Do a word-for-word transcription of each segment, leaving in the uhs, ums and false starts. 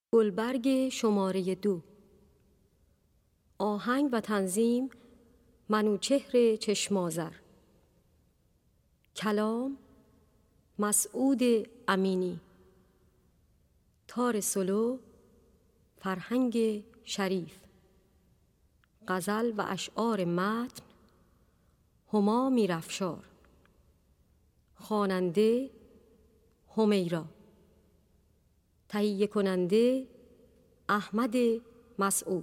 گلبرگ شماره دو. آهنگ و تنظیم منوچهر چشمازر. کلام مسعود امینی. تار سلو فرهنگ شریف. غزل و اشعار متن هما میرافشار. خواننده همیرا. تهیه کننده احمد مسعود.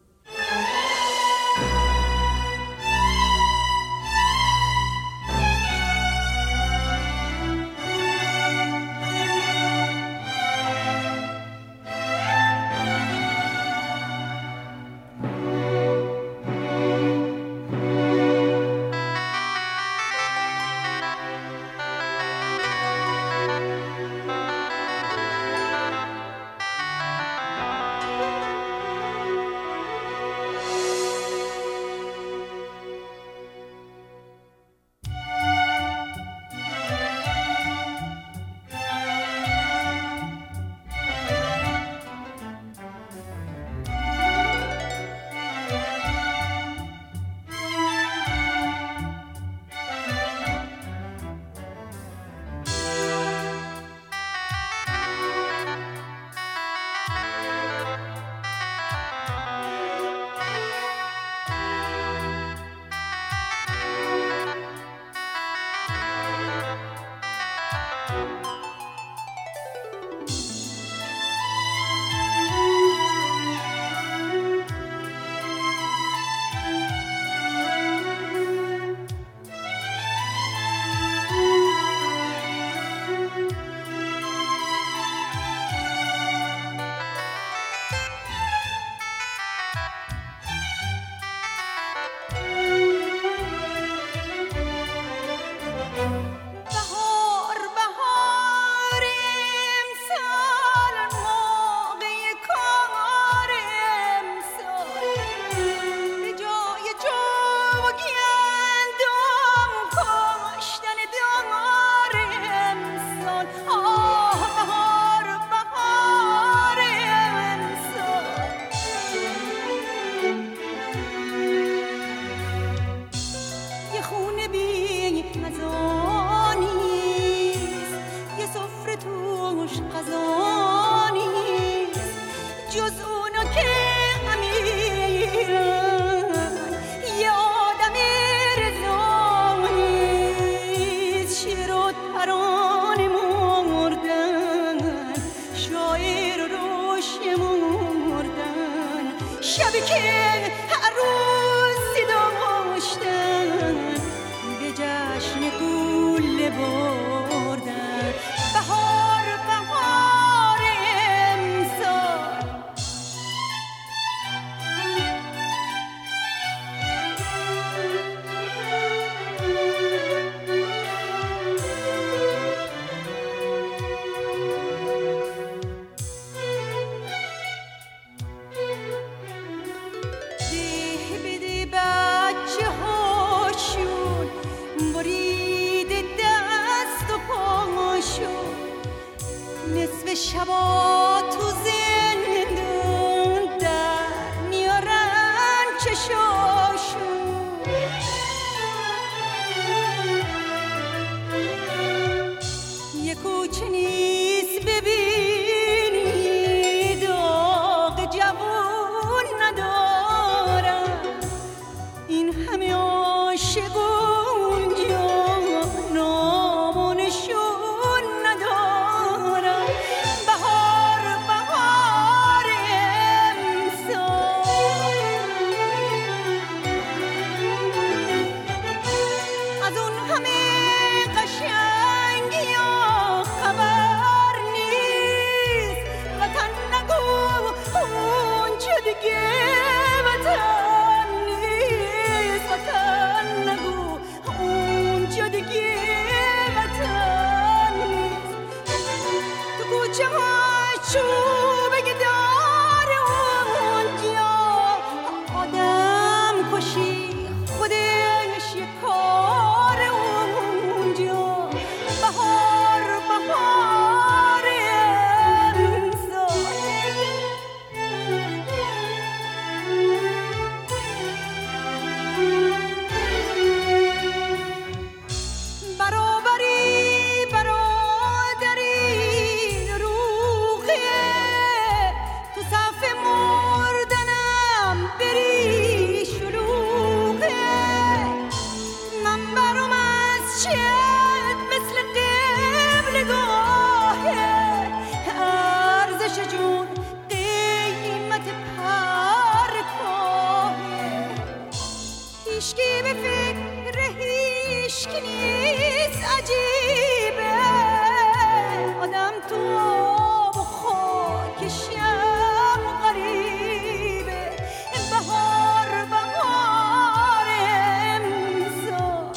شبا تو زندون در میارن چشاشو یه کوچه نیست ببینی داغ جوون ندارم این همه عاشق اونجا نامونشون ندارم بهار بهار امسال شب غریبه بهار بهار امسال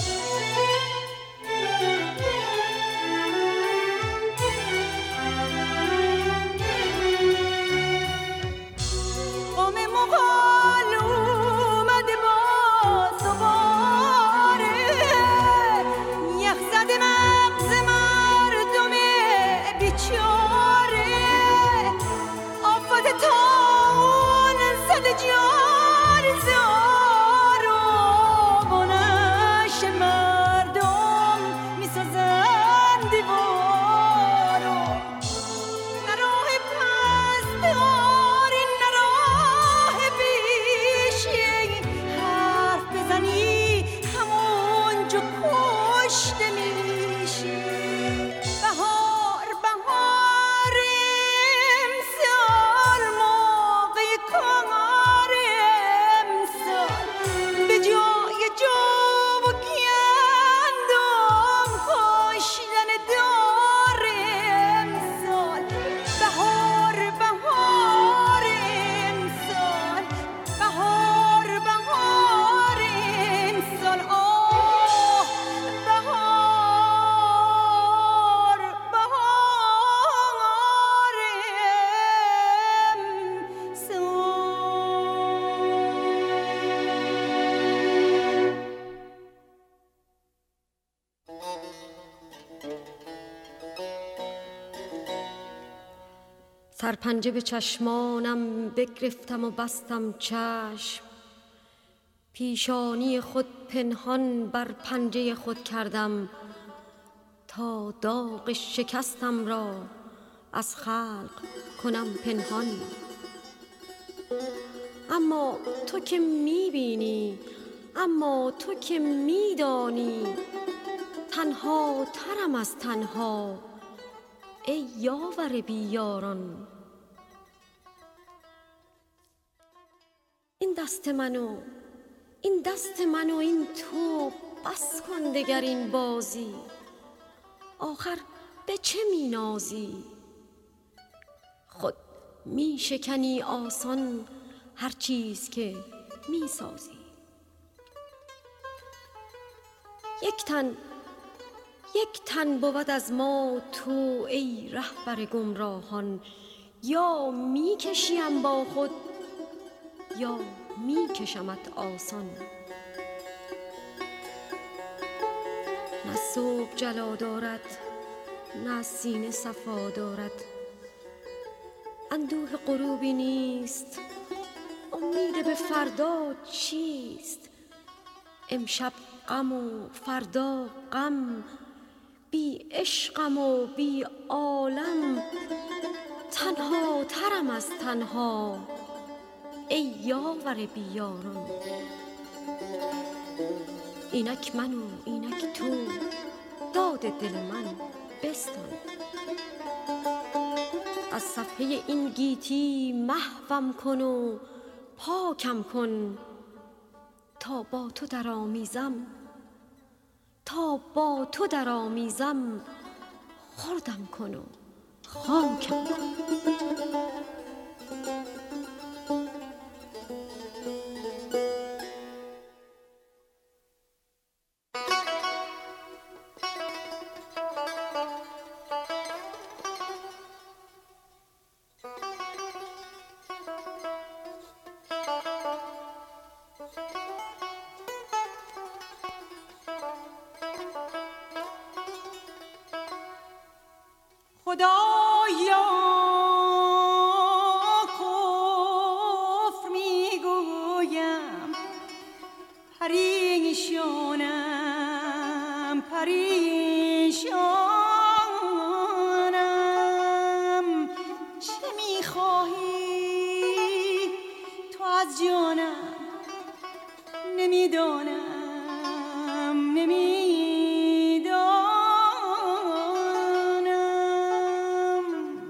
قوم مغال اومده باز دوباره یخ زده مغز مردم بیچاره آفت تاون زده جان زار و بنش مردم میسازن دیوارو نه راه پست داری نه راه پیشی حرف بزنی همونجا کشته میشی بهار بهار امسال موقع کار امسال به جای جو و گندم کاشتن دار امسال بهار بهار امسال بهار بهار امسال آه بهار بهار سرپنجه به چشمانم بگرفتم و بستم چشم، پیشانی خود پنهان بر پنجه خود کردم تا داغ شکستم را از خلق کنم پنهان. اما تو که میبینی، اما تو که میدانی، تنها ترم از تنها ای یاور بیاران. این دست منو، این دست منو، این تو، بس کن دگر این بازی، آخر به چه می نازی؟ خود می شکنی آسان هر چیز که می سازی. یک تن، یک تن بود از ما تو ای رهبر گمراهان، یا می کشیم با خود یا می کشمت آسان. نه صبح جلا دارد نه سینه صفا دارد، اندوه غروبی نیست، امید به فردا چیست؟ امشب غم و فردا غم، بی عشقم و بی عالم، تنها ترم از تنها ای یاور بیاران. اینک من و اینک تو، داد دل من بستان. از صفحه این گیتی محوم کن و پاکم کن، تا با تو درآمیزم، تا با تو درآمیزم، خردم کن و خاکم کن. خدایا کفر میگویم، پریشانم پریشانم. چه میخواهی تو از جانم؟ نمیدانم نمیدانم.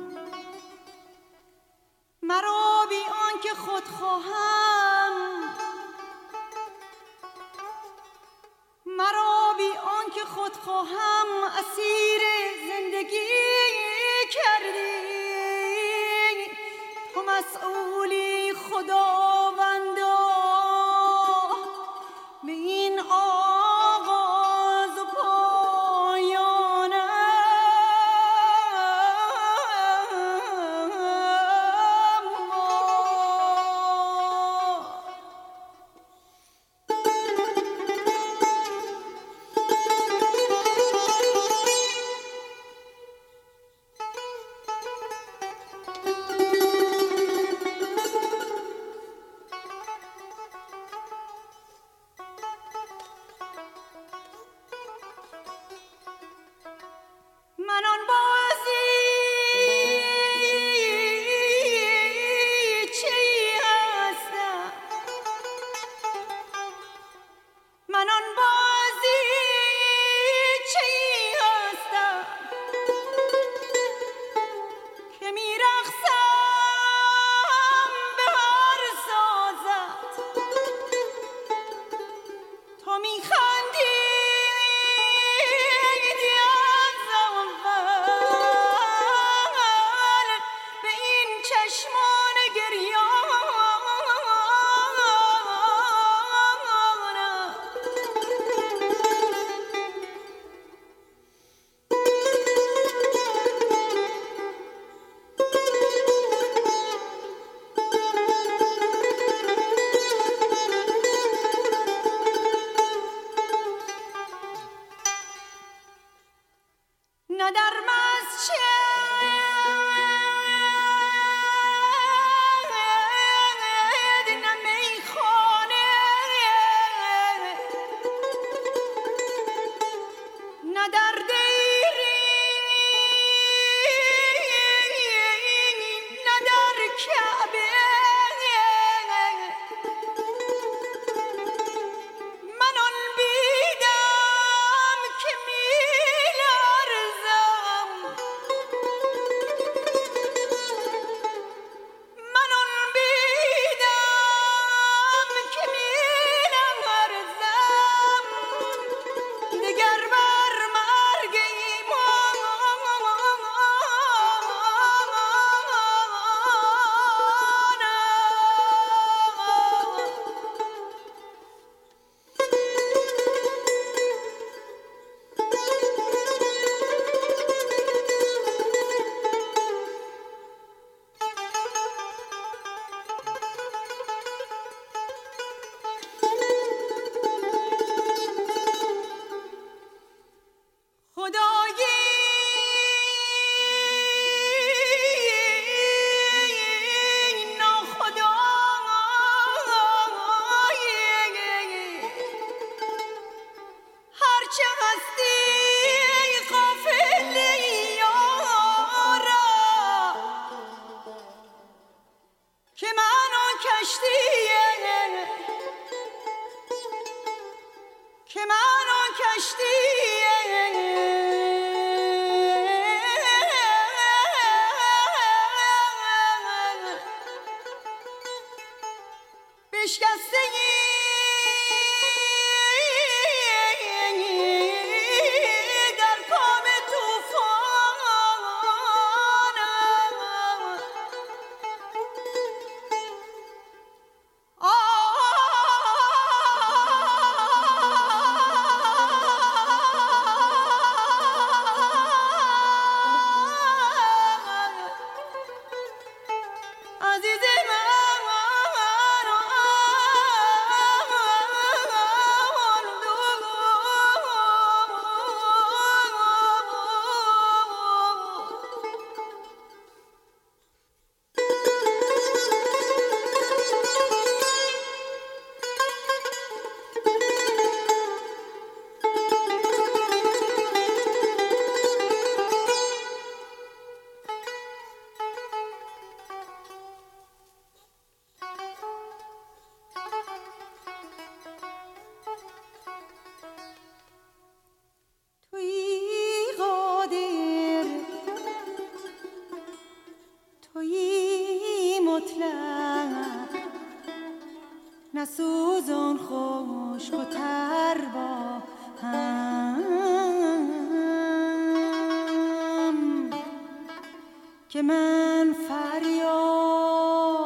مرا بی آنکه خود خواهم، مرا بی آنکه خود خواهم اسیر زندگی کردی. مسئولی خداوندا به این آغاز و پایانم. من آن بازیچی هستم، من آن بازیچی هستم که می‌رقصم به هر سازت. تو می‌خندی چشمان گریانم. نه در مسجد نه میخانه، نه در دیرین، نه در کعبه. من آن بیدم که میلرزم، من آن بیدم که میلرزم. دگر بر مرگ خدایی ناخدایی، هرچه هستی غافلی یارا، که من آن کشتیه، که من آن کشتیه بشکسته در کام طوفانم. عزیز من نسوزان خشک و تر با هم، که من فریاد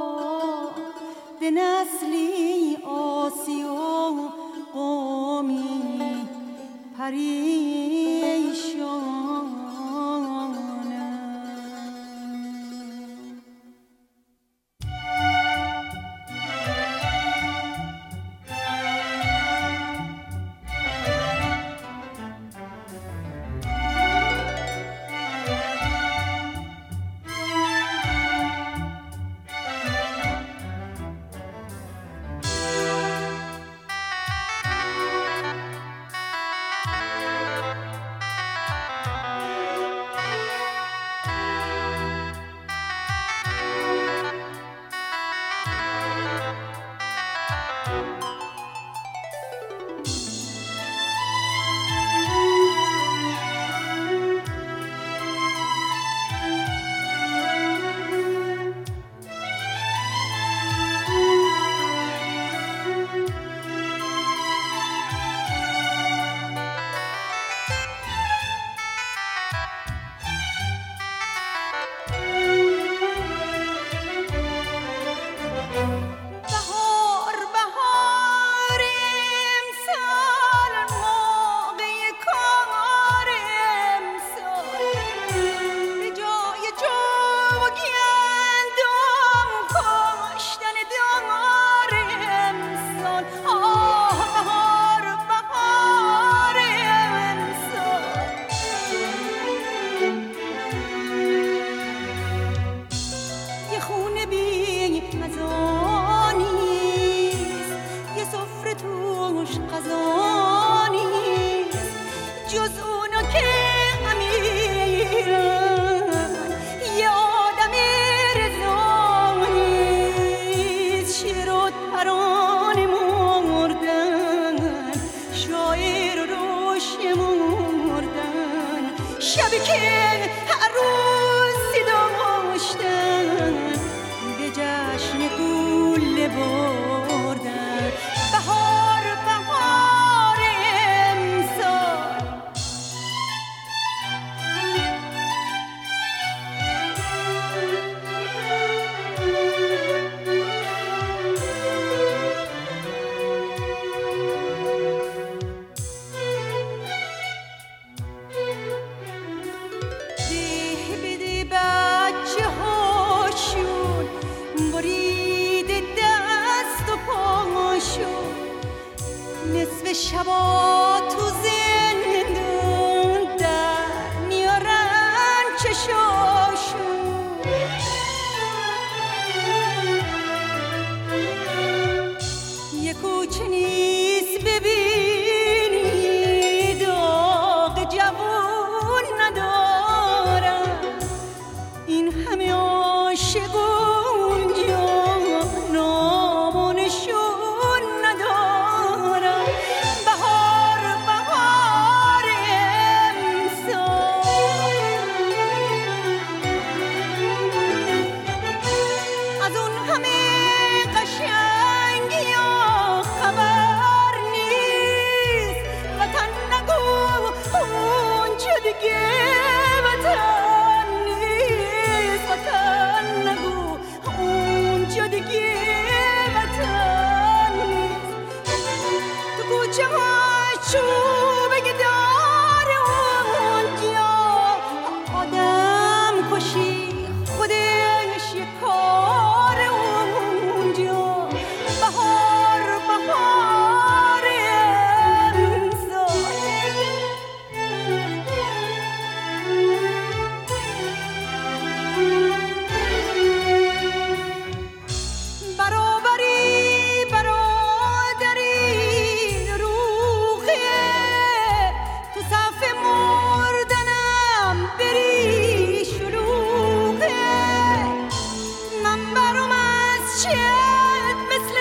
شبا تو زندون در میارن چشاشون یه کوچه نیست ببینی داغ جوون ندارم این همه عاشق اونجا نامونشون ندارم بهار بهار امسال از اون همه قشنگی ها خبر نیست وطن نگو اونجا دیگه وطن نیست وطن نگو اونجا دیگه وطن نیست تو کوچه ها چوبه داره اونجا آدم کشی خودش یه کار اونجا بهار بهار امسال برابری برادری روحیه تو صف مردنم بری شلوغه من برام از چت مثل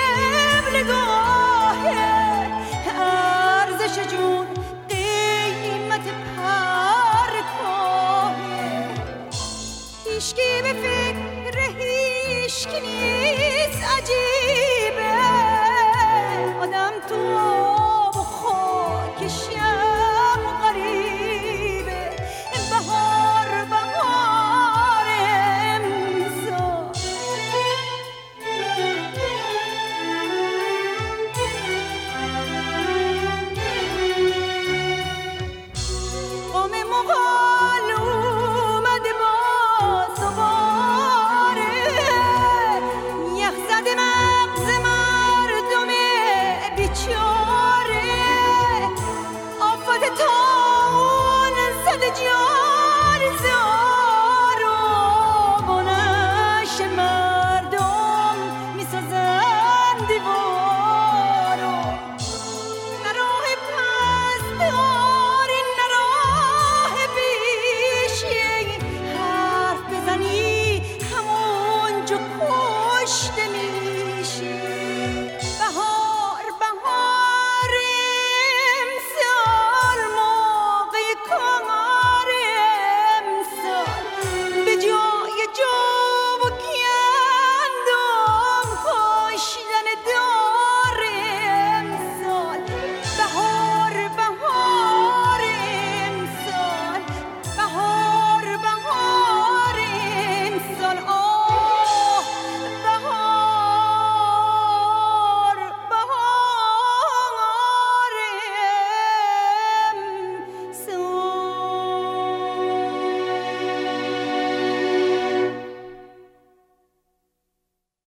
قبلگاهه ارزش جون قیمت پرکاهه هیشکی به فکر هیشکی نیست